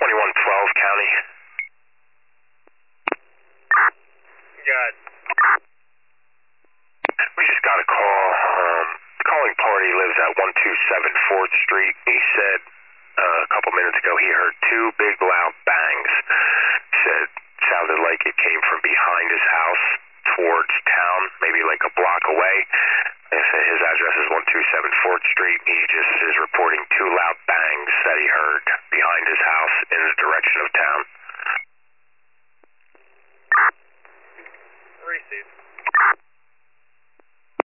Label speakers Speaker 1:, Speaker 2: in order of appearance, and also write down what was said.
Speaker 1: 2112 County.
Speaker 2: Good.
Speaker 1: We just got a call. The calling party lives at 127 4th Street. He said a couple minutes ago he heard two big loud bangs. Said sounded like it came from behind his house towards town, maybe like a block away. His address is 127 4th Street. He just is reporting two loud bangs